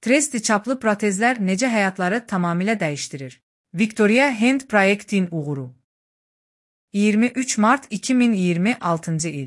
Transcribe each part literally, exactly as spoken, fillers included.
Tresti çaplı protezlər necə həyatları tamamilə dəyişdirir? Victoria Hand Proyektin uğuru. iyirmi üç Mart iki min iyirmi altıncı il.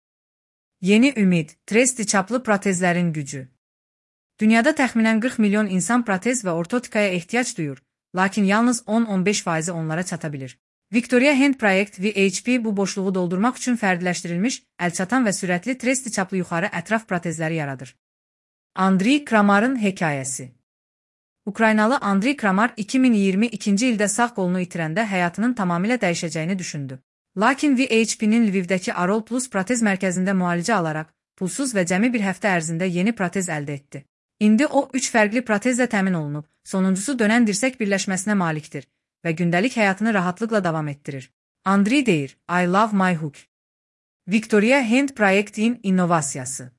Yeni ümid, tresti çaplı protezlərin gücü. Dünyada təxminən qırx milyon insan protez və ortotikaya ehtiyac duyur, lakin yalnız on on beş faizi onlara çata bilir. Victoria Hand Project V H P bu boşluğu doldurmaq üçün fərdiləşdirilmiş, əlçatan və sürətli tresti çaplı yuxarı ətraf protezləri yaradır. Andriy Kramarın hekayəsi. Ukraynalı Andriy Kramar iki min iyirmi ikinci ildə sağ qolunu itirəndə həyatının tamamilə dəyişəcəyini düşündü. Lakin V H P'nin Lvivdəki Arol Plus protez mərkəzində müalicə alaraq, pulsuz və cəmi bir həftə ərzində yeni protez əldə etdi. İndi o, üç fərqli protezlə təmin olunub, sonuncusu dönən dirsək birləşməsinə malikdir və gündəlik həyatını rahatlıqla davam etdirir. Andriy deyir, I love my hook. Victoria Hand Proyektin innovasiyası.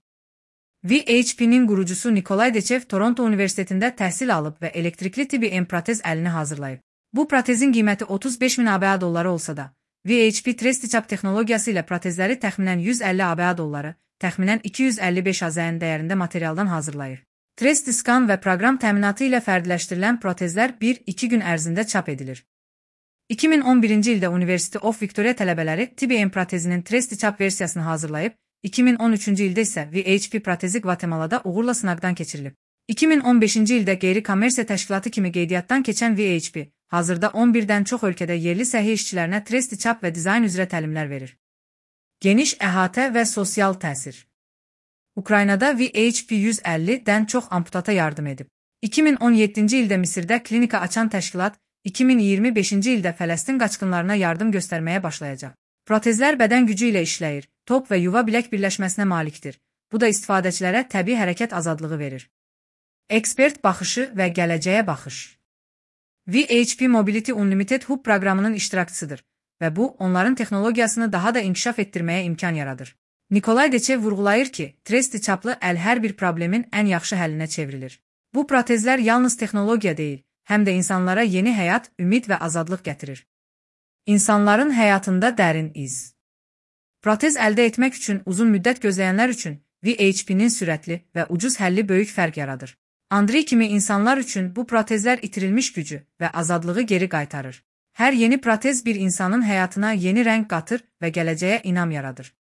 V H P'nin qurucusu Nikolay Deçev Toronto Universitetində təhsil alıb və elektrikli tibi M protez əlini hazırlayıb. Bu protezin qiyməti otuz beş min ABA dolları olsa da, V H P tresti-çap texnologiyası ilə protezləri təxminən yüz əlli ABA dolları, təxminən iki yüz əlli beş AZN dəyərində materialdan hazırlayır. Tresti skan və proqram təminatı ilə fərdiləşdirilən protezlər bir iki gün ərzində çap edilir. iki min on birinci ildə University of Victoria tələbələri tibi M protezinin tresti-çap versiyasını hazırlayıb, iki min on üçüncü ildə isə V H P protezi Qvatemalada uğurla sınaqdan keçirilib. iki min on beşinci ildə qeyri-kommersiya təşkilatı kimi qeydiyyatdan keçən V H P, hazırda on birdən çox ölkədə yerli səhiyyə işçilərinə tresti-çap və dizayn üzrə təlimlər verir. Geniş əhatə və sosial təsir. Ukraynada V H P yüz əllidən çox amputata yardım edib. iki min on yeddinci ildə Misirdə klinika açan təşkilat, iki min iyirmi beşinci ildə Fələstin qaçqınlarına yardım göstərməyə başlayacaq. Protezlər bədən gücü ilə işləyir, top və yuva bilək birləşməsinə malikdir. Bu da istifadəçilərə təbii hərəkət azadlığı verir. Ekspert baxışı və gələcəyə baxış. V H P Mobility Unlimited Hub proqramının iştirakçısıdır və bu, onların texnologiyasını daha da inkişaf etdirməyə imkan yaradır. Nikolay Deçev vurğulayır ki, tresti çaplı əl hər bir problemin ən yaxşı həllinə çevrilir. Bu protezlər yalnız texnologiya deyil, həm də insanlara yeni həyat, ümid və azadlıq gətirir. İnsanların həyatında dərin iz. Protez əldə etmək üçün uzun müddət gözləyənlər üçün V H P'nin sürətli və ucuz həlli böyük fərq yaradır. Andriy kimi insanlar üçün bu protezlər itirilmiş gücü və azadlığı geri qaytarır. Hər yeni protez bir insanın həyatına yeni rəng qatır və gələcəyə inam yaradır.